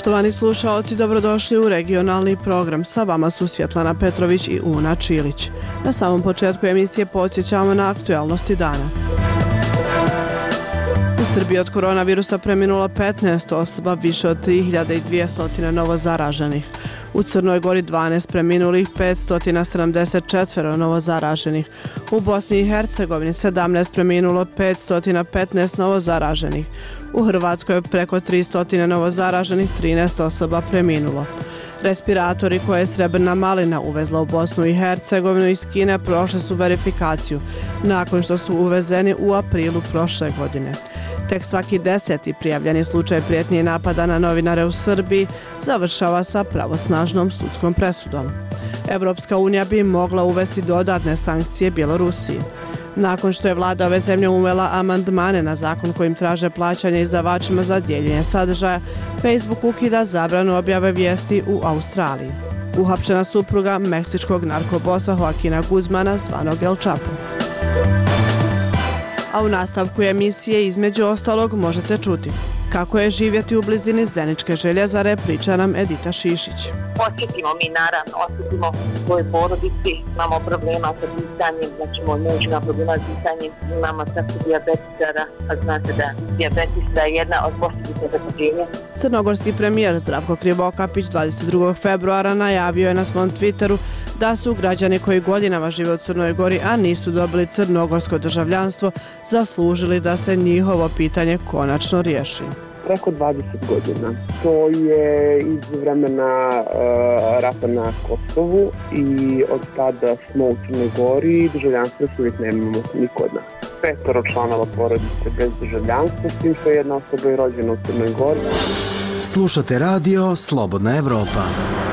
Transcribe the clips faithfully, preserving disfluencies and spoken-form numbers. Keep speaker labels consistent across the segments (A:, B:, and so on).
A: Poštovani slušaoci, dobrodošli u regionalni program. Sa vama su Svjetlana Petrović i Una Čilić. Na samom početku emisije podsjećamo na aktualnosti dana. U Srbiji od koronavirusa preminulo petnaest osoba, više od tri hiljade dvjesto novo zaraženih. U Crnoj Gori dvanaest preminulih, petsto sedamdeset četiri novo zaraženih. U Bosni i Hercegovini sedamnaest preminulo, petsto petnaest novo zaraženih. U Hrvatskoj je preko tristo novo zaraženih, trinaest osoba preminulo. Respiratori koje je Srebrna malina uvezla u Bosnu i Hercegovinu iz Kine prošli su verifikaciju, nakon što su uvezeni u aprilu prošle godine. Tek svaki deseti prijavljeni slučaj prijetnje i napada na novinare u Srbiji završava sa pravosnažnom sudskom presudom. Evropska unija bi mogla uvesti dodatne sankcije Bjelorusiji. Nakon što je vlada ove zemlje uvela amandmane na zakon kojim traže plaćanje izdavačima za dijeljenje sadržaja, Facebook ukida zabranu objave vijesti u Australiji. Uhapšena supruga meksičkog narkobosa Joaquina Guzmana zvanog El Chapo. A u nastavku emisije između ostalog možete čuti kako je živjeti u blizini Zeničke željezare, priča nam Edita Šišić.
B: Osjetimo mi naravno, osjetimo u svojoj porodici, imamo problema sa disanjem, znači moj muž ima problema sa disanjem, imamo čak i dijabetisara, a znate da dijabetis da je jedna od posljedica zakaženja.
A: Crnogorski premijer Zdravko Krivokapić dvadeset drugog februara najavio je na svom Twitteru da su građani koji godinama žive u Crnoj Gori, a nisu dobili crnogorsko državljanstvo, zaslužili da se njihovo pitanje konačno riješi.
C: Preko dvadeset godina. To je iz vremena uh, rata na Kosovu i od tada smo u Crnoj Gori, državljanstvo još uvijek nemamo niko od nas. Petoro članova porodice bez državljanstva, s tim što je jedna osoba je rođena u Crnoj Gori.
D: Slušate radio Slobodna Evropa.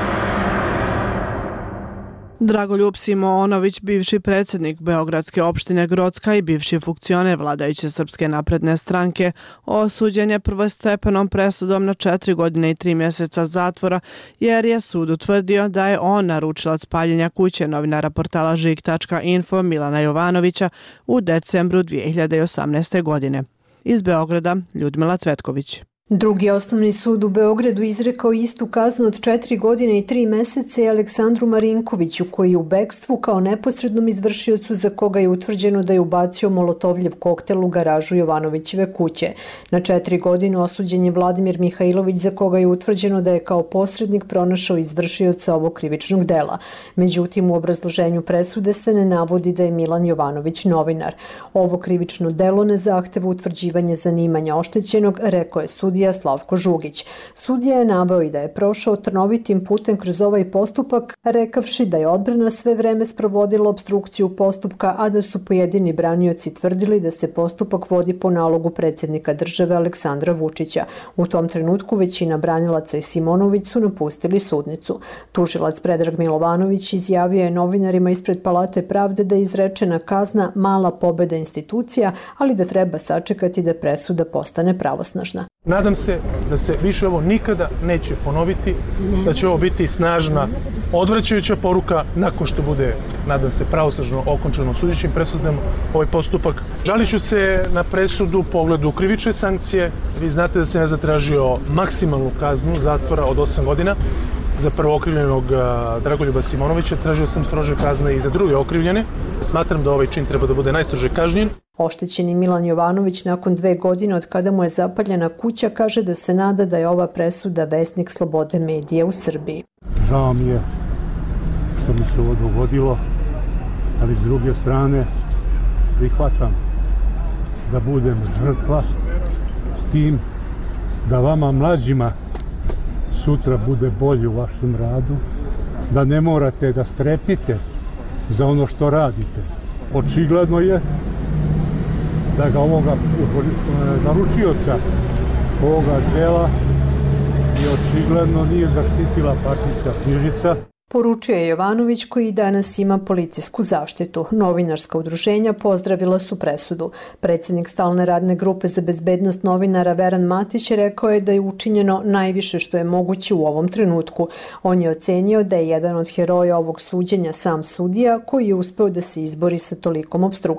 A: Dragoljub Simonović, bivši predsjednik Beogradske opštine Grocka i bivši funkcioner vladajuće Srpske napredne stranke, osuđen je prvostepenom presudom na četiri godine i tri mjeseca zatvora, jer je sud utvrdio da je on naručilac paljenja kuće novinara portala žig tačka info Milana Jovanovića u decembru dvije hiljade osamnaeste. godine. Iz Beograda, Ljudmila Cvetković.
E: Drugi osnovni sud u Beogradu izrekao istu kaznu od četiri godine i tri mjeseca i Aleksandru Marinkoviću, koji je u bekstvu kao neposrednom izvršiocu za koga je utvrđeno da je ubacio molotovljev koktel u garažu Jovanovićeve kuće. Na četiri godine osuđen je Vladimir Mihajlović, za koga je utvrđeno da je kao posrednik pronašao izvršioca ovog krivičnog dela. Međutim, u obrazloženju presude se ne navodi da je Milan Jovanović novinar. Ovo krivično delo ne zahteva utvrđivanje zanimanja oštećenog, rekao je sud Slavko Žugić. Sudija je naveo i da je prošao trnovitim putem kroz ovaj postupak, rekavši da je odbrana sve vreme sprovodila obstrukciju postupka, a da su pojedini branioci tvrdili da se postupak vodi po nalogu predsjednika države Aleksandra Vučića. U tom trenutku većina branilaca i Simonović su napustili sudnicu. Tužilac Predrag Milovanović izjavio je novinarima ispred Palate pravde da je izrečena kazna mala pobjeda institucija, ali da treba sačekati da presuda postane pravosnažna.
F: Nadam se da se više ovo nikada neće ponoviti, da će ovo biti snažna odvraćajuća poruka nakon što bude, nadam se, pravosnažno okončano sudećim presudama ovaj postupak. Žalit ću se na presudu u pogledu krivične sankcije. Vi znate da sam ja zatražio maksimalnu kaznu zatvora od osam godina za prvookrivljenog Dragoljuba Simonovića. Tražio sam strože kazne i za druge okrivljene. Smatram da ovaj čin treba da bude najstrože kažnjen.
E: Oštećeni Milan Jovanović nakon dve godine od kada mu je zapaljena kuća kaže da se nada da je ova presuda vesnik slobode medija u Srbiji.
G: Žao mi je što mi se ovo dogodilo, ali s druge strane prihvatam da budem žrtva s tim da vama mlađima sutra bude bolje u vašem radu, da ne morate da strepite za ono što radite. Očigledno je da ga ovoga naručioca ovoga dela i očigledno nije zaštitila partijska knjižica.
E: Poručio je Jovanović, koji danas ima policijsku zaštitu. Novinarska udruženja pozdravila su presudu. Predsjednik stalne radne grupe za bezbednost novinara Veran Matić rekao je da je učinjeno najviše što je moguće u ovom trenutku. On je ocenio da je jedan od heroja ovog suđenja sam sudija, koji je uspeo da se izbori sa tolikom opstrukcijom.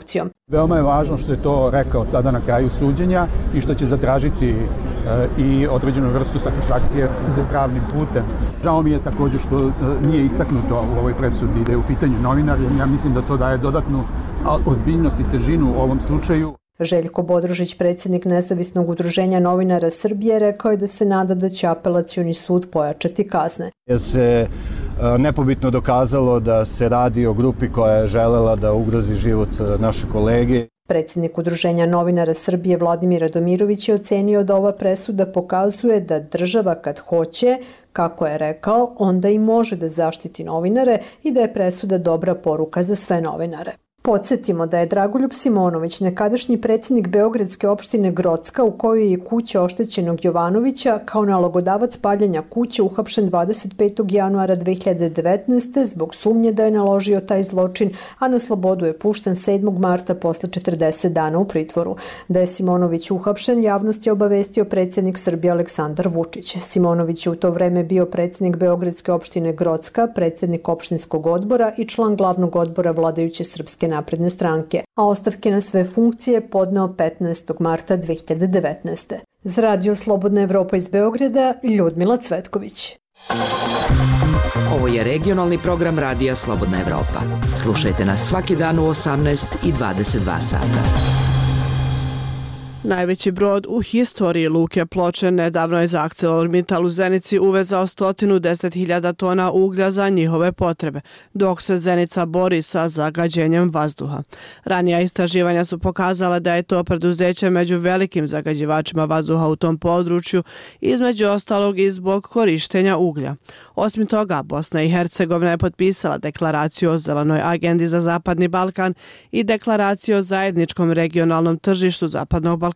G: Veoma je važno što je to rekao sada na kraju suđenja i što će zatražiti i određenu vrstu satisfakcije za pravnim putem. Žao mi je također što nije istaknuto u ovoj presudi da je u pitanju novinar, jer ja mislim da to daje dodatnu ozbiljnost i težinu u ovom slučaju.
E: Željko Bodrožić, predsjednik Nezavisnog udruženja novinara Srbije, rekao je da se nada da će apelacioni sud pojačati kazne.
H: Jer se nepobitno dokazalo da se radi o grupi koja je želela da ugrozi život naše kolege.
E: Predsjednik Udruženja novinara Srbije Vladimir Radomirović je ocenio da ova presuda pokazuje da država kad hoće, kako je rekao, onda i može da zaštiti novinare i da je presuda dobra poruka za sve novinare. Podsjetimo da je Dragoljub Simonović, nekadašnji predsjednik Beogradske opštine Grocka, u kojoj je kuća oštećenog Jovanovića, kao nalogodavac paljenja kuće uhapšen dvadeset petog januara dve hiljade devetnaeste. zbog sumnje da je naložio taj zločin, a na slobodu je pušten sedmog marta posle četrdeset dana u pritvoru. Da je Simonović uhapšen, javnost je obavestio predsjednik Srbije Aleksandar Vučić. Simonović je u to vreme bio predsjednik Beogradske opštine Grocka, predsjednik opštinskog odbora i član glavnog odbora vladajuće Srpske napredne stranke, a ostavke na sve funkcije podneo petnaestog marta dve hiljade devetnaeste. Za Radio Slobodna Evropa iz Beograda, Ljudmila Cvetković.
I: Ovo je regionalni program Radija Slobodna Evropa. Slušajte nas svaki dan u osamnaest i dvadeset dva sata.
A: Najveći brod u historiji luke Ploče nedavno je za ArcelorMittal u Zenici uvezao sto deset hiljada tona uglja za njihove potrebe, dok se Zenica bori sa zagađenjem vazduha. Ranija istraživanja su pokazala da je to preduzeće među velikim zagađivačima vazduha u tom području, između ostalog i zbog korištenja uglja. Osim toga, Bosna i Hercegovina je potpisala deklaraciju o zelenoj agendi za Zapadni Balkan i deklaraciju o zajedničkom regionalnom tržištu Zapadnog Balkana,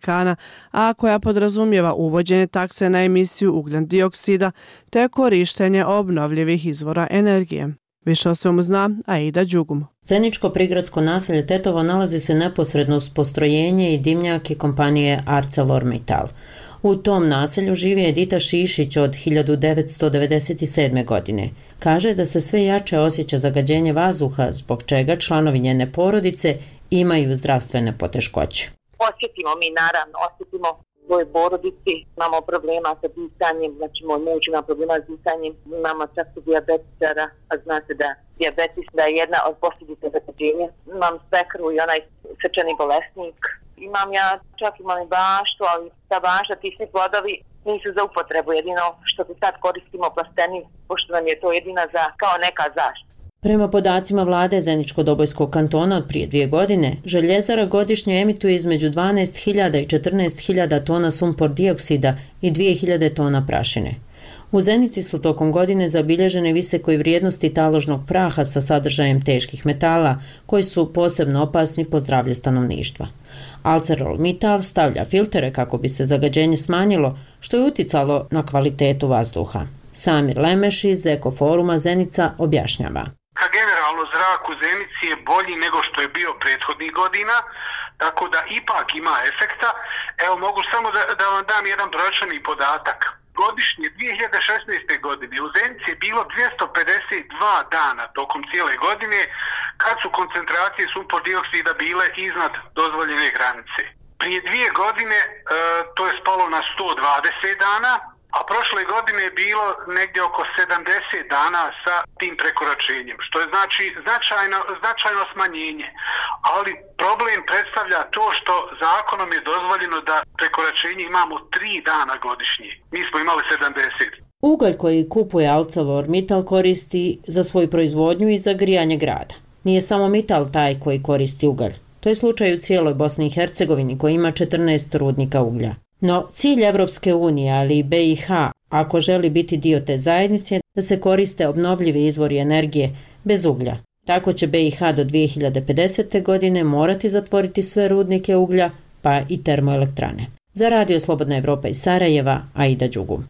A: a koja podrazumijeva uvođenje takse na emisiju ugljen dioksida te korištenje obnovljivih izvora energije. Više o svemu zna Aida Đugum.
J: Zeničko prigradsko naselje Tetovo nalazi se neposredno uz postrojenje i dimnjake kompanije ArcelorMittal. U tom naselju živi Edita Šišić od hiljadu devetsto devedeset sedme. godine. Kaže da se sve jače osjeća zagađenje vazduha, zbog čega članovi njene porodice imaju zdravstvene poteškoće.
B: Osjetimo mi naravno, osjetimo svoje porodici, imamo problema sa disanjem, znači moj muž ima problema s disanjem, imamo čak i diabetičara, a znate da diabetes da je jedna od posljedica zagađenja. Imam svekru i onaj srčani bolesnik. Imam ja čak imam i baštu, ali ta bašta, ti svi plodovi nisu za upotrebu, jedino što se sad koristimo plasteni, pošto nam je to jedina za, kao neka zaštita.
J: Prema podacima vlade Zeničko-Dobojskog kantona od prije dvije godine, željezara godišnje emituje između dvanaest hiljada i četrnaest hiljada tona sumpor dioksida i dvije hiljade tona prašine. U Zenici su tokom godine zabilježene visoke vrijednosti taložnog praha sa sadržajem teških metala, koji su posebno opasni po zdravlje stanovništva. ArcelorMittal stavlja filtere kako bi se zagađenje smanjilo, što je uticalo na kvalitetu vazduha. Samir Lemeš iz Ekoforuma Zenica objašnjava.
K: Generalno zrak u Zenici je bolji nego što je bio prethodnih godina, tako da ipak ima efekta. Evo mogu samo da, da vam dam jedan brojčani podatak. Godišnje dvije hiljade šesnaeste. godine u Zenici je bilo dvjesto pedeset dva dana tokom cijele godine kad su koncentracije sumpor dioksida bile iznad dozvoljene granice. Prije dvije godine e, to je spalo na sto dvadeset dana, a prošle godine je bilo negdje oko sedamdeset dana sa tim prekoračenjem, što je znači značajno, značajno smanjenje. Ali problem predstavlja to što zakonom je dozvoljeno da prekoračenje imamo tri dana godišnje. Mi smo imali sedamdeset.
J: Ugalj koji kupuje ArcelorMittal koristi za svoju proizvodnju i za grijanje grada. Nije samo Mittal taj koji koristi ugalj. To je slučaj u cijeloj Bosni i Hercegovini koji ima četrnaest rudnika uglja. No, cilj Evropske unije, ali i be i ha, ako želi biti dio te zajednice, da se koriste obnovljivi izvori energije bez uglja. Tako će be i ha do dvije hiljade pedesete. godine morati zatvoriti sve rudnike uglja, pa i termoelektrane. Za Radio Slobodna Evropa iz Sarajeva, Aida Đugum.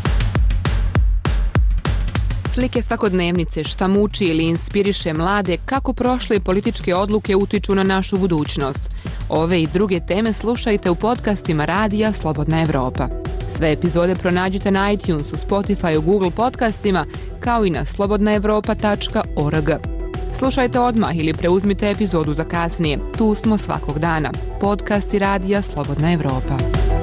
L: Slike svakodnevnice, šta muči ili inspiriše mlade, kako prošle političke odluke utiču na našu budućnost. Ove i druge teme slušajte u podcastima Radija Slobodna Evropa. Sve epizode pronađite na iTunesu, Spotifyu, Google podcastima, kao i na slobodna evropa tačka org. Slušajte odmah ili preuzmite epizodu za kasnije. Tu smo svakog dana. Podcast i radija Slobodna Evropa.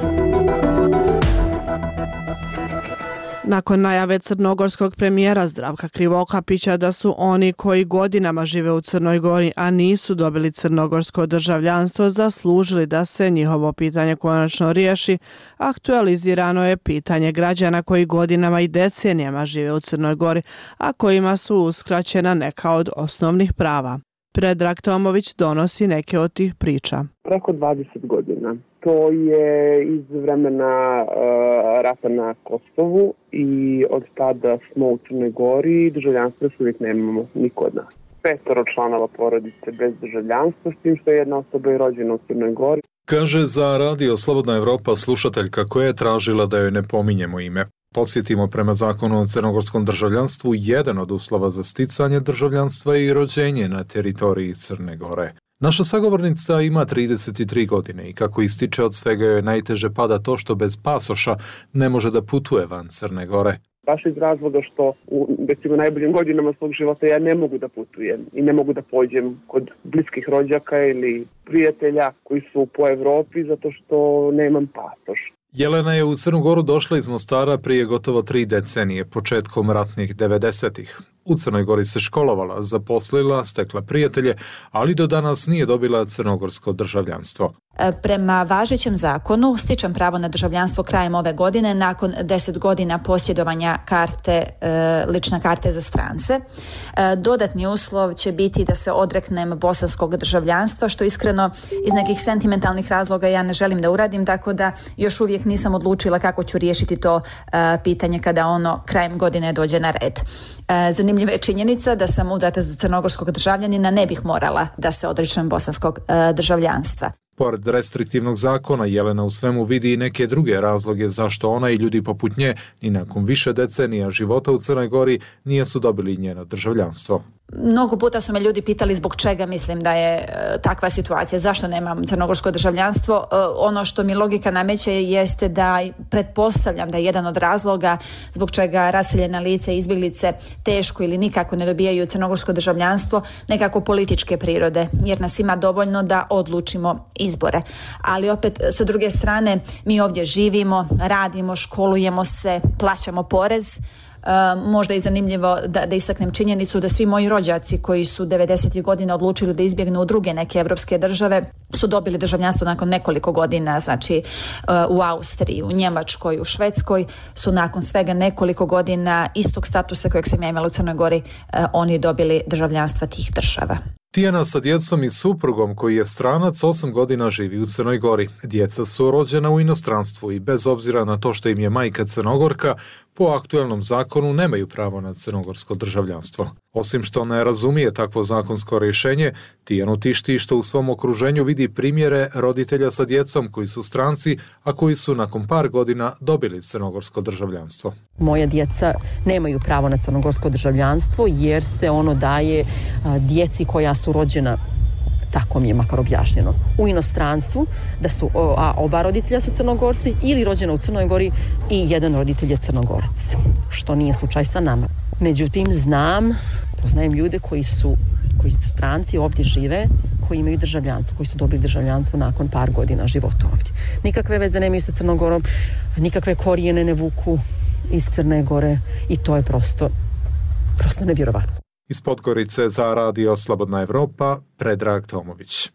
A: Nakon najave crnogorskog premijera Zdravka Krivokapića da su oni koji godinama žive u Crnoj Gori, a nisu dobili crnogorsko državljanstvo, zaslužili da se njihovo pitanje konačno riješi, aktualizirano je pitanje građana koji godinama i decenijama žive u Crnoj Gori, a kojima su uskraćena neka od osnovnih prava. Predrag Tomović donosi neke od tih priča.
C: Preko dvadeset godina. To je iz vremena uh, rata na Kosovu i od tada smo u Crnoj Gori i državljanstva još uvijek nemamo niko od nas. Petoro članova porodice bez državljanstva, s tim što je jedna osoba i rođena u Crnoj Gori.
M: Kaže za radio Slobodna Evropa slušateljka koja je tražila da joj ne pominjemo ime. Podsjetimo, prema zakonu o crnogorskom državljanstvu, jedan od uslova za sticanje državljanstva je i rođenje na teritoriji Crne Gore. Naša sagovornica ima trideset tri godine i kako ističe, od svega joj najteže pada to što bez pasoša ne može da putuje van Crne Gore.
C: Baš iz razloga što u recimo najboljim godinama svog života ja ne mogu da putujem i ne mogu da pođem kod bliskih rođaka ili prijatelja koji su po Evropi zato što nemam pasoš.
M: Jelena je u Crnu Goru došla iz Mostara prije gotovo tri decenije, početkom ratnih devedesetih. U Crnoj Gori se školovala, zaposlila, stekla prijatelje, ali do danas nije dobila crnogorsko državljanstvo.
N: Prema važećem zakonu stičem pravo na državljanstvo krajem ove godine nakon deset godina posjedovanja karte, lične karte za strance. Dodatni uslov će biti da se odreknem bosanskog državljanstva, što iskreno iz nekih sentimentalnih razloga ja ne želim da uradim, tako da još uvijek nisam odlučila kako ću riješiti to pitanje kada ono krajem godine dođe na red. Zanimljiva je činjenica da sam udata za crnogorskog državljanina, ne bih morala da se odričem bosanskog državljanstva.
M: Pored restriktivnog zakona, Jelena u svemu vidi i neke druge razloge zašto ona i ljudi poput nje ni nakon više decenija života u Crnoj Gori nisu dobili njeno državljanstvo.
N: Mnogo puta su me ljudi pitali zbog čega mislim da je e, takva situacija, zašto nemam crnogorsko državljanstvo. E, ono što mi logika nameće jeste da pretpostavljam da je jedan od razloga zbog čega raseljena lica i izbjeglice teško ili nikako ne dobijaju crnogorsko državljanstvo nekako političke prirode, jer nas ima dovoljno da odlučimo izbore. Ali opet, sa druge strane, mi ovdje živimo, radimo, školujemo se, plaćamo porez. Uh, možda je zanimljivo da, da istaknem činjenicu da svi moji rođaci koji su devedesetih godina odlučili da izbjegnu u druge neke evropske države su dobili državljanstvo nakon nekoliko godina, znači uh, u Austriji, u Njemačkoj, u Švedskoj su nakon svega nekoliko godina istog statusa kojeg sam ja imala u Crnoj Gori, uh, oni dobili državljanstva tih država.
M: Tijana sa djecom i suprugom koji je stranac osam godina živi u Crnoj Gori. Djeca su rođena u inostranstvu i bez obzira na to što im je majka Crnogorka, po aktuelnom zakonu nemaju pravo na crnogorsko državljanstvo. Osim što ne razumije takvo zakonsko rješenje, Tijanu tišti što u svom okruženju vidi primjere roditelja sa djecom koji su stranci, a koji su nakon par godina dobili crnogorsko državljanstvo.
O: Moja djeca nemaju pravo na crnogorsko državljanstvo jer se ono daje a, djeci koja su rođena, tako mi je makar objašnjeno, u inostranstvu, da su a oba roditelja su Crnogorci ili rođena u Crnoj Gori i jedan roditelj je Crnogorac, što nije slučaj sa nama. Međutim, znam, poznajem ljude koji su, koji su stranci, ovdje žive, koji imaju državljanstvo, koji su dobili državljanstvo nakon par godina života ovdje. Nikakve veze nemaju sa Crnogorom, nikakve korijene ne vuku iz Crne Gore i to je prosto, prosto nevjerovatno.
M: Iz Podgorice za radio Slobodna Evropa, Predrag Tomović.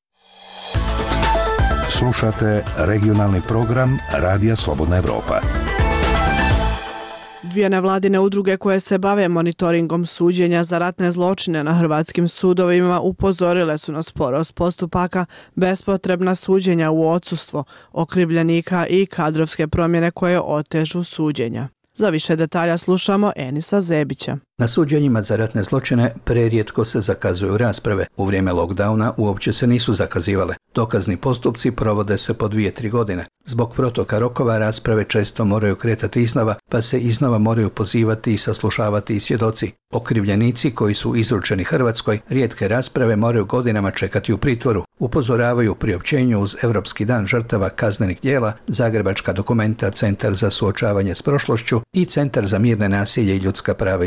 P: Slušate regionalni program Radija Slobodna Evropa.
A: Dvije nevladine udruge koje se bave monitoringom suđenja za ratne zločine na hrvatskim sudovima upozorile su na sporost postupaka, bespotrebna suđenja u odsustvo okrivljenika i kadrovske promjene koje otežu suđenja. Za više detalja slušamo Enisa Zebića.
Q: Na suđenjima za ratne zločine prerijetko se zakazuju rasprave. U vrijeme lockdowna uopće se nisu zakazivale. Dokazni postupci provode se po dvije, tri godine. Zbog protoka rokova rasprave često moraju kretati iznova, pa se iznova moraju pozivati i saslušavati i svjedoci. Okrivljenici koji su izručeni Hrvatskoj rijetke rasprave moraju godinama čekati u pritvoru. Upozoravaju u priopćenju uz Europski dan žrtava kaznenih djela, Zagrebačka Dokumenta, Centar za suočavanje s prošlošću i Centar za mirne nasilje i ljudska prava iz Osijeka.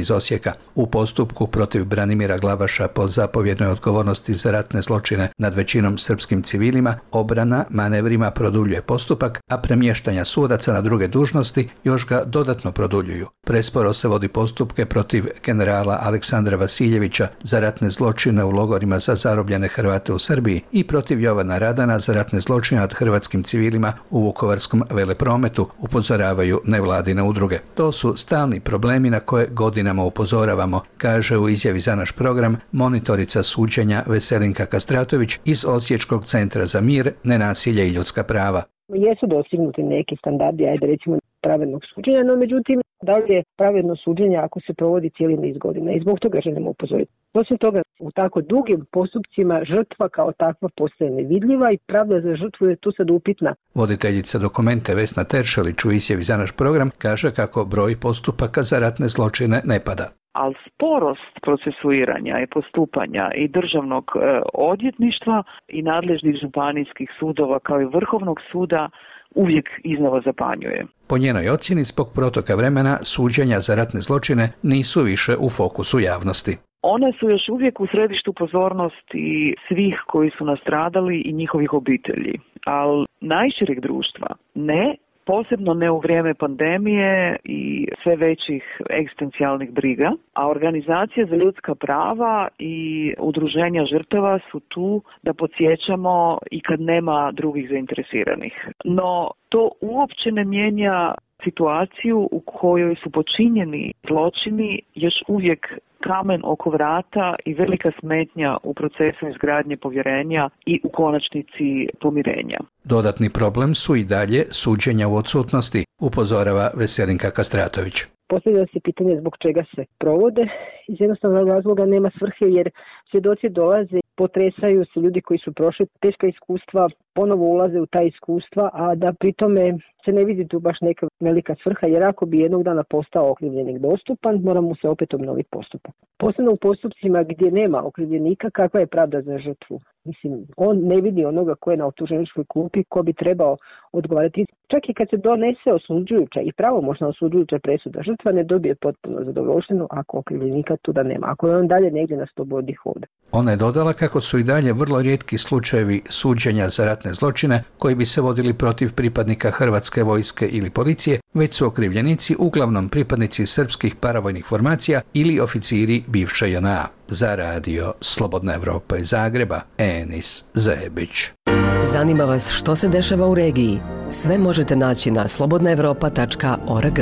Q: čovjeka. U postupku protiv Branimira Glavaša po zapovjednoj odgovornosti za ratne zločine nad većinom srpskim civilima, obrana manevrima produljuje postupak, a premještanja sudaca na druge dužnosti još ga dodatno produljuju. Presporo se vodi postupke protiv generala Aleksandra Vasiljevića za ratne zločine u logorima za zarobljene Hrvate u Srbiji i protiv Jovana Radana za ratne zločine nad hrvatskim civilima u Vukovarskom veleprometu, upozoravaju nevladine udruge. To su stalni problemi na koje godinama upozoravamo, kaže u izjavi za naš program monitorica suđenja Veselinka Kastratović iz Osječkog centra za mir, nenasilje i ljudska prava.
R: Jesu dostignuti neki standardi, ajde recimo pravednog suđenja, no međutim, da li je pravedno suđenje ako se provodi cijeli niz godina i zbog toga želimo upozoriti. Osim toga, u tako dugim postupcima žrtva kao takva postaje nevidljiva i pravda za žrtvu je tu sad upitna.
Q: Voditeljica dokumente Vesna Teršelić u izjavi za naš program kaže kako broj postupaka za ratne zločine ne pada.
S: Ali sporost procesuiranja i postupanja i državnog e, odvjetništva i nadležnih županijskih sudova kao i Vrhovnog suda uvijek iznova zapanjuje.
Q: Po njenoj ocjeni, zbog protoka vremena, suđenja za ratne zločine nisu više u fokusu javnosti.
S: One su još uvijek u središtu pozornosti svih koji su nastradali i njihovih obitelji, ali najšireg društva ne, posebno ne u vrijeme pandemije i sve većih egzistencijalnih briga, a organizacije za ljudska prava i udruženja žrtava su tu da podsjećamo i kad nema drugih zainteresiranih. No, to uopće ne mijenja situaciju u kojoj su počinjeni zločini još uvijek kamen oko vrata i velika smetnja u procesu izgradnje povjerenja i u konačnici pomirenja.
Q: Dodatni problem su i dalje suđenja u odsutnosti, upozorava Veselinka Kastratović.
R: Postavlja se pitanje zbog čega se provode. Iz jednostavnog razloga nema svrhe jer svjedoci dolaze, potresaju se ljudi koji su prošli teška iskustva, ponovo ulaze u ta iskustva, a da pritome se ne vidi tu baš neka velika svrha, jer ako bi jednog dana postao okrivljenik dostupan, mora mu se opet obnoviti postupak. Posebno u postupcima gdje nema okrivljenika, kakva je pravda za žrtvu? Mislim, on ne vidi onoga ko je na optuženičkoj klupi, ko bi trebao odgovarati. Čak i kad se donese osuđujuća i pravomoćna osuđujuća presuda, žrtva ne dobije potpuno zadovoljštinu ako okrivljenika tu da nema, ako je on dalje negdje na slobodi hoda.
Q: Ona je dodala kako su i dalje vrlo rijetki slučajevi suđenja za ratne zločine koji bi se vodili protiv pripadnika Hrvatske vojske ili policije, već su okrivljenici uglavnom pripadnici srpskih paravojnih formacija ili oficiri bivše J N A. Za radio Slobodna Evropa iz Zagreba, Enis Zebić.
T: Zanima vas što se dešava u regiji? Sve možete naći na slobodna evropa tačka org.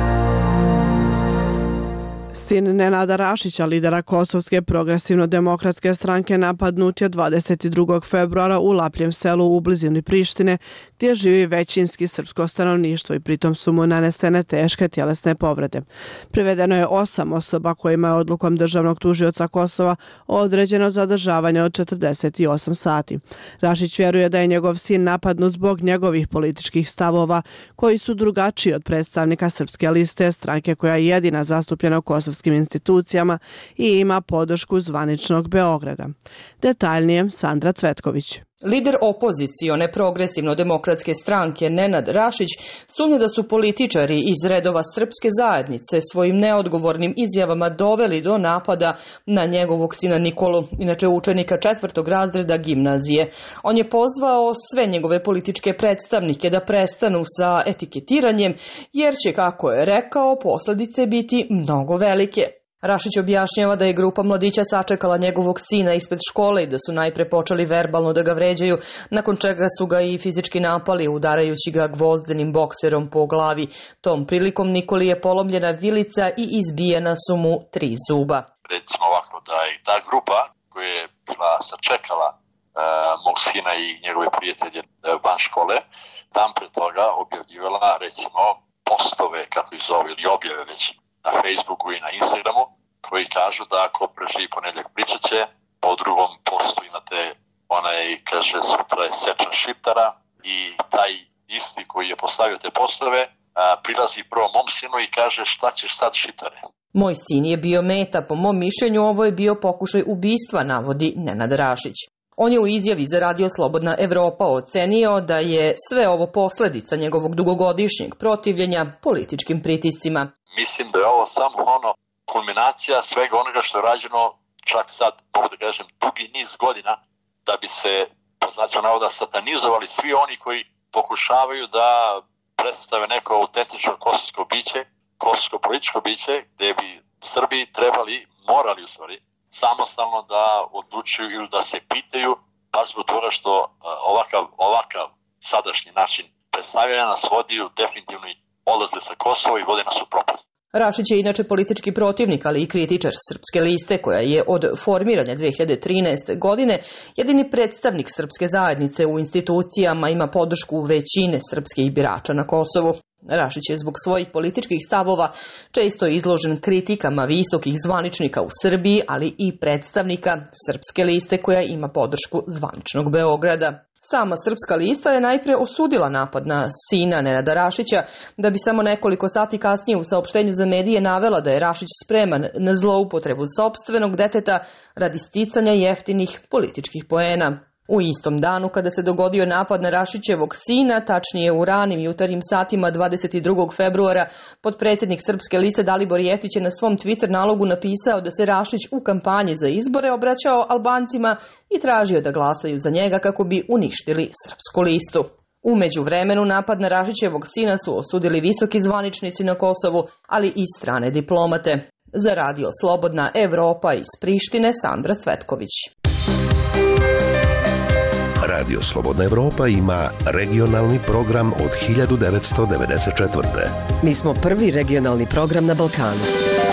A: Sin Nenada Rašića, lidera Kosovske progresivno-demokratske stranke, napadnut je dvadeset drugog februara u Lapljem selu u blizini Prištine, gdje živi većinski srpsko stanovništvo i pritom su mu nanesene teške tjelesne povrede. Privedeno je osam osoba kojima je odlukom državnog tužioca Kosova određeno zadržavanje od četrdeset osam sati. Rašić vjeruje da je njegov sin napadnut zbog njegovih političkih stavova koji su drugačiji od predstavnika Srpske liste, stranke koja je jedina zastupljena u kosovskim institucijama i ima podršku zvaničnog Beograda. Detaljnije Sandra Cvetković.
U: Lider opozicione progresivno-demokratske stranke Nenad Rašić sumnja da su političari iz redova srpske zajednice svojim neodgovornim izjavama doveli do napada na njegovog sina Nikolu, inače učenika četvrtog razreda gimnazije. On je pozvao sve njegove političke predstavnike da prestanu sa etiketiranjem, jer će, kako je rekao, posljedice biti mnogo velike. Rašić objašnjava da je grupa mladića sačekala njegovog sina ispred škole i da su najpre počeli verbalno da ga vređaju, nakon čega su ga i fizički napali, udarajući ga gvozdenim bokserom po glavi. Tom prilikom Nikoli je polomljena vilica i izbijena su mu tri zuba.
V: Recimo ovako da je ta grupa koja je bila sačekala uh, mog sina i njegove prijatelje uh, van škole, dan pre toga objavljivala recimo postove, kako ih zove, ili objave već na Facebooku i na Instagramu, koji kažu da ako preživi ponedjeljak pričat će. Po drugom postu imate onaj, kaže, sutra je seča Šiptara i taj isti koji je postavio te postove a, prilazi prvo mom sinu i kaže šta ćeš sad Šiptare.
U: Moj sin je bio meta, po mom mišljenju ovo je bio pokušaj ubistva, navodi Nenad Rašić. On je u izjavi za radio Slobodna Evropa ocenio da je sve ovo posljedica njegovog dugogodišnjeg protivljenja političkim pritiscima.
V: Mislim da je ovo samo ono kulminacija svega onoga što je rađeno čak sad, mogu da kažem, dugi niz godina da bi se, po znacima navoda, satanizovali svi oni koji pokušavaju da predstave neko autentično kosovsko biće, kosovsko političko biće, gde bi Srbi trebali, morali u stvari, samostalno da odlučuju ili da se pitaju, baš zbog toga što ovakav, ovakav sadašnji način predstavljanja nas vodi u definitivni odlaze sa Kosova i vodi nas u propast.
U: Rašić je inače politički protivnik, ali i kritičar Srpske liste, koja je od formiranja dve hiljade trinaeste. godine jedini predstavnik Srpske zajednice u institucijama, ima podršku većine srpskih birača na Kosovu. Rašić je zbog svojih političkih stavova često izložen kritikama visokih zvaničnika u Srbiji, ali i predstavnika Srpske liste koja ima podršku zvaničnog Beograda. Sama Srpska lista je najpre osudila napad na sina Nenada Rašića, da bi samo nekoliko sati kasnije u saopštenju za medije navela da je Rašić spreman na zloupotrebu sopstvenog deteta radi sticanja jeftinih političkih poena. U istom danu kada se dogodio napad na Rašićevog sina, tačnije u ranim jutarnjim satima dvadeset drugog februara, potpredsjednik Srpske liste Dalibor Jeftić je na svom Twitter nalogu napisao da se Rašić u kampanji za izbore obraćao Albancima i tražio da glasaju za njega kako bi uništili Srpsku listu. U međuvremenu napad na Rašićevog sina su osudili visoki zvaničnici na Kosovu, ali i strane diplomate. Za Radio Slobodna Evropa iz Prištine, Sandra Cvetković.
P: Radio Slobodna Evropa ima regionalni program od hiljadu devetsto devedeset četvrte.
T: Mi smo prvi regionalni program na Balkanu.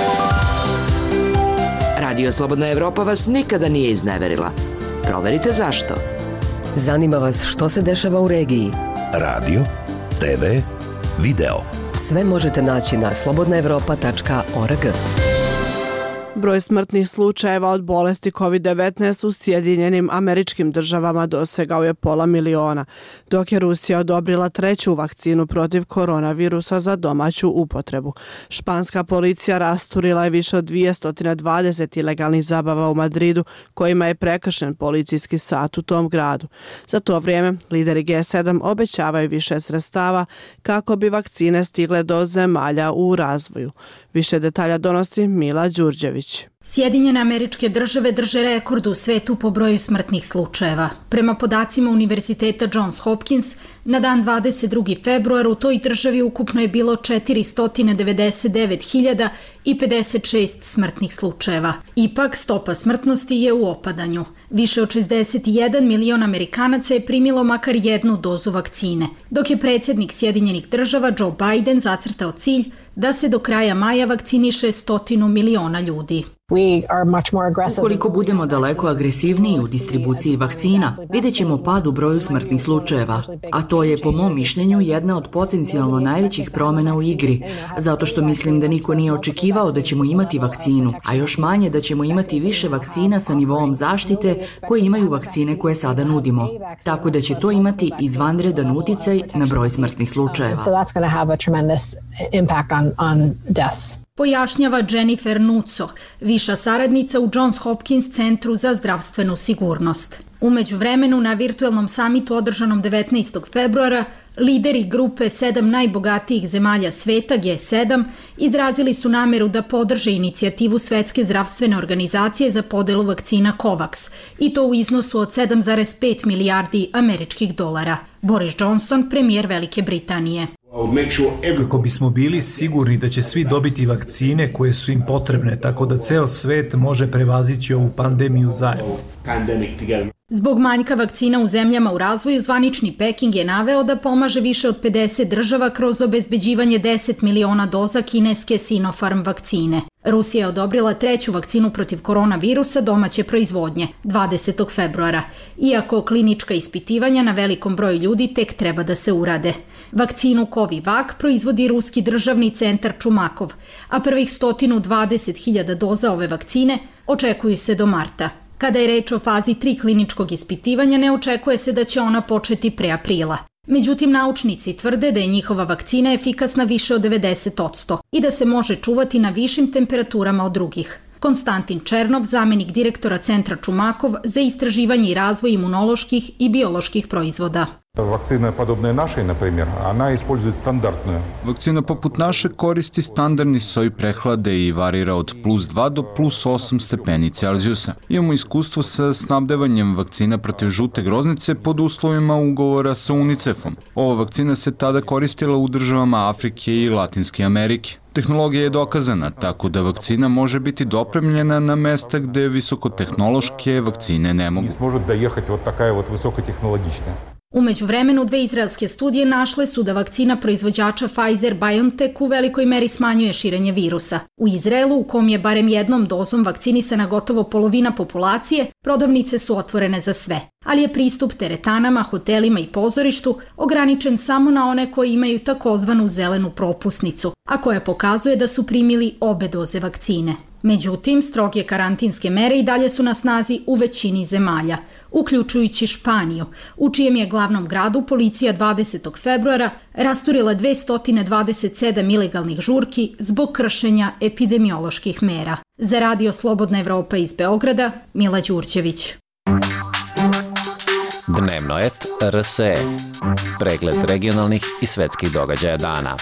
I: Radio Slobodna Evropa vas nikada nije izneverila. Proverite zašto.
T: Zanima vas što se dešava u regiji.
P: Radio, te ve, video.
T: Sve možete naći na slobodna evropa tačka org.
A: Broj smrtnih slučajeva od bolesti kovid devetnaest u Sjedinjenim Američkim Državama dosegao je pola miliona, dok je Rusija odobrila treću vakcinu protiv koronavirusa za domaću upotrebu. Španska policija rasturila je više od dvjesto dvadeset ilegalnih zabava u Madridu, kojima je prekršen policijski sat u tom gradu. Za to vrijeme lideri G sedam obećavaju više sredstava kako bi vakcine stigle do zemalja u razvoju. Više detalja donosi Mila Đurđević.
D: Sjedinjene Američke Države drže rekord u svetu po broju smrtnih slučajeva. Prema podacima Univerziteta Johns Hopkins, na dan dvadeset drugog februara u toj državi ukupno je bilo četiristo devedeset devet hiljada pedeset šest smrtnih slučajeva. Ipak, stopa smrtnosti je u opadanju. Više od šezdeset jedan milion Amerikanaca je primilo makar jednu dozu vakcine, dok je predsjednik Sjedinjenih Država Joe Biden zacrtao cilj da se do kraja maja vakciniše stotinu miliona ljudi.
F: Ukoliko budemo daleko agresivniji u distribuciji vakcina, vidjet ćemo pad u broju smrtnih slučajeva, a to je po mom mišljenju jedna od potencijalno najvećih promjena u igri, zato što mislim da niko nije očekivao da ćemo imati vakcinu, a još manje da ćemo imati više vakcina sa nivoom zaštite koje imaju vakcine koje sada nudimo. Tako da će to imati izvanredan uticaj na broj smrtnih slučajeva.
D: Pojašnjava Jennifer Nuco, viša saradnica u Johns Hopkins centru za zdravstvenu sigurnost. U međuvremenu na virtualnom samitu održanom devetnaestog februara lideri grupe sedam najbogatijih zemalja sveta G sedam izrazili su nameru da podrže inicijativu Svetske zdravstvene organizacije za podelu vakcina COVAX i to u iznosu od sedam zarez pet milijardi američkih dolara. Boris Johnson, premijer Velike Britanije.
W: Kako bismo bili sigurni da će svi dobiti vakcine koje su im potrebne, tako da ceo svet može prevazići ovu pandemiju zajedno.
D: Zbog manjka vakcina u zemljama u razvoju, zvanični Peking je naveo da pomaže više od pedeset država kroz obezbeđivanje deset miliona doza kineske Sinopharm vakcine. Rusija je odobrila treću vakcinu protiv koronavirusa domaće proizvodnje dvadesetog februara, iako klinička ispitivanja na velikom broju ljudi tek treba da se urade. Vakcinu Covivac proizvodi ruski državni centar Čumakov, a prvih sto dvadeset hiljada doza ove vakcine očekuju se do marta. Kada je reč o fazi tri kliničkog ispitivanja, ne očekuje se da će ona početi pre aprila. Međutim, naučnici tvrde da je njihova vakcina efikasna više od devedeset posto i da se može čuvati na višim temperaturama od drugih. Konstantin Černov, zamenik direktora centra Čumakov za istraživanje i razvoj imunoloških i bioloških proizvoda.
E: Vakcina podobna našoj, na primjer, ona использует стандартную.
G: Vakcina poput naše koristi standardni soj prehlade i varira od plus dva do plus osam stepeni Celzijusa. Imamo iskustvo sa snabdevanjem vakcina protiv žute groznice pod uslovima ugovora sa UNICEF-om. Ova vakcina se tada koristila u državama Afrike i Latinske Amerike. Tehnologija je dokazana, tako da vakcina može biti dopremljena na mesta gde visokotehnološke vakcine ne mogu.
E: Može dojehati вот такая вот высокотехнологичная.
D: U međuvremenu, dve izraelske studije našle su da vakcina proizvođača Pfizer-BioNTech u velikoj meri smanjuje širenje virusa. U Izraelu, u kom je barem jednom dozom vakcinisana gotovo polovina populacije, prodavnice su otvorene za sve, ali je pristup teretanama, hotelima i pozorištu ograničen samo na one koji imaju takozvanu zelenu propusnicu, a koja pokazuje da su primili obe doze vakcine. Međutim, stroge karantinske mere i dalje su na snazi u većini zemalja, uključujući Španiju, u čijem je glavnom gradu policija dvadesetog februara rasturila dvesta dvadeset sedam ilegalnih žurki zbog kršenja epidemioloških mera. Za Radio Slobodna Evropa iz Beograda, Mila Đurđević.
H: Dnevno et R S E. Pregled regionalnih i svetskih događaja dana.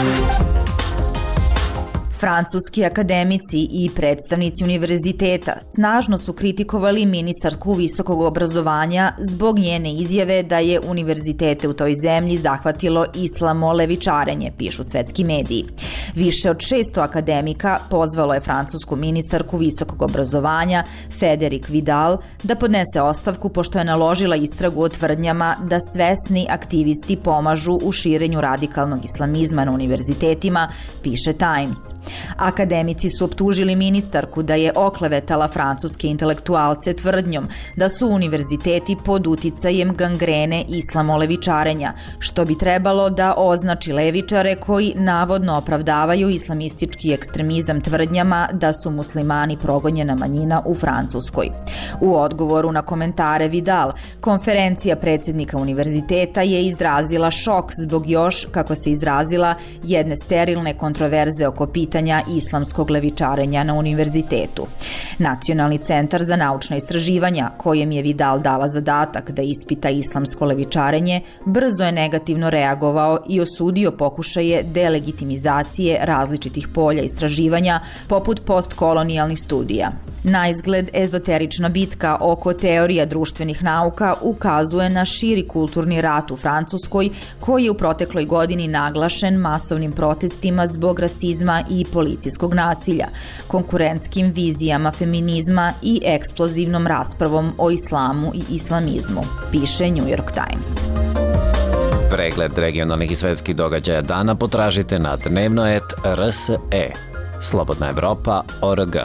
X: Francuski akademici i predstavnici univerziteta snažno su kritikovali ministarku visokog obrazovanja zbog njene izjave da je univerzitete u toj zemlji zahvatilo islamolevičarenje, pišu svetski mediji. Više od šesto akademika pozvalo je francusku ministarku visokog obrazovanja Frédérique Vidal da podnese ostavku pošto je naložila istragu o tvrdnjama da svesni aktivisti pomažu u širenju radikalnog islamizma na univerzitetima, piše Times. Akademici su optužili ministarku da je oklevetala francuske intelektualce tvrdnjom da su univerziteti pod uticajem gangrene islamolevičarenja, što bi trebalo da označi levičare koji navodno opravdavaju islamistički ekstremizam tvrdnjama da su muslimani progonjena manjina u Francuskoj. U odgovoru na komentare Vidal, konferencija predsjednika univerziteta je izrazila šok zbog još, kako se izrazila, jedne sterilne kontroverze oko pitanja islamskog levičarenja na univerzitetu. Nacionalni centar za naučna istraživanja, kojem je Vidal dala zadatak da ispita islamsko levičarenje, brzo je negativno reagovao i osudio pokušaje delegitimizacije različitih polja istraživanja poput postkolonijalnih studija. Na izgled ezoterična bitka oko teorija društvenih nauka ukazuje na širi kulturni rat u Francuskoj, koji je u protekloj godini naglašen masovnim protestima zbog rasizma i policijskog nasilja, konkurentskim vizijama feminizma i eksplozivnom raspravom o islamu i islamizmu, piše New York Times.
H: Pregled regionalnih i svetskih događaja dana potražite na dnevno et R S E. Slobodna Evropa точка org.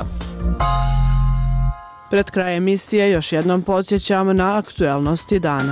A: Pred kraj emisije još jednom podsjećamo na aktuelnosti dana.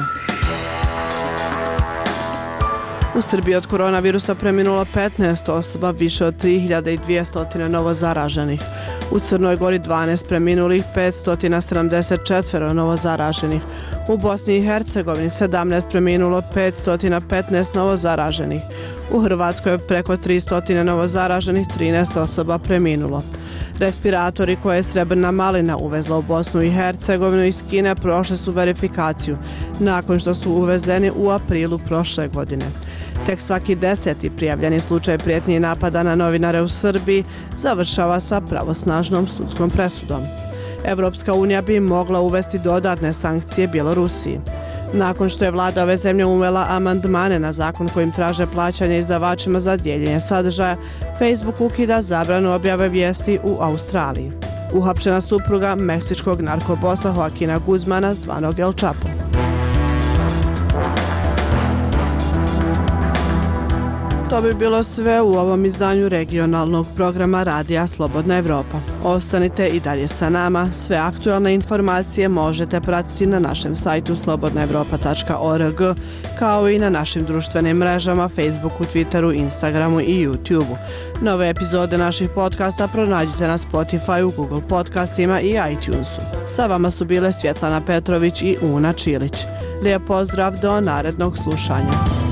A: U Srbiji od koronavirusa preminulo petnaest osoba, više od tri hiljade dvesta novo zaraženih. U Crnoj Gori dvanaest preminulih, petsto sedamdeset četiri novo zaraženih. U Bosni i Hercegovini sedamnaest preminulo, petsto petnaest novo zaraženih. U Hrvatskoj preko tristo novo zaraženih, trinaest osoba preminulo. Respiratori koje je Srebrna malina uvezla u Bosnu i Hercegovinu iz Kine prošli su verifikaciju, nakon što su uvezeni u aprilu prošle godine. Tek svaki deseti prijavljeni slučaj prijetnji i napada na novinare u Srbiji završava sa pravosnažnom sudskom presudom. Evropska unija bi mogla uvesti dodatne sankcije Bjelorusiji. Nakon što je vlada ove zemlje uvela amandmane na zakon kojim traže plaćanje izdavačima za dijeljenje sadržaja, Facebook ukida zabranu objave vijesti u Australiji. Uhapšena supruga meksičkog narkobosa Joaquina Guzmana, zvanog El Chapo. To bi bilo sve u ovom izdanju regionalnog programa Radija Slobodna Evropa. Ostanite i dalje sa nama. Sve aktualne informacije možete pratiti na našem sajtu slobodna evropa tačka org, kao i na našim društvenim mrežama Facebooku, Twitteru, Instagramu i YouTubeu. Nove epizode naših podcasta pronađite na Spotifyu, Google podcastima i iTunesu. Sa vama su bile Svjetlana Petrović i Una Čilić. Lijep pozdrav, do narednog slušanja.